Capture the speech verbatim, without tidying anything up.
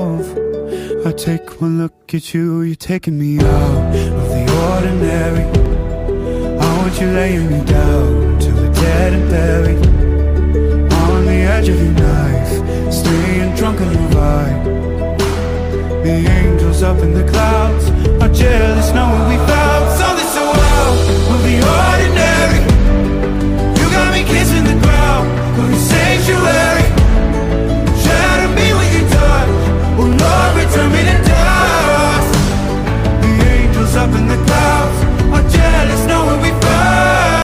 myself. I take one look at you, you're taking me out of the ordinary. I want you laying me down till we're dead and buried, on the edge of your knife, staying drunk on your vibe. The angels up in the clouds are jealous, knowing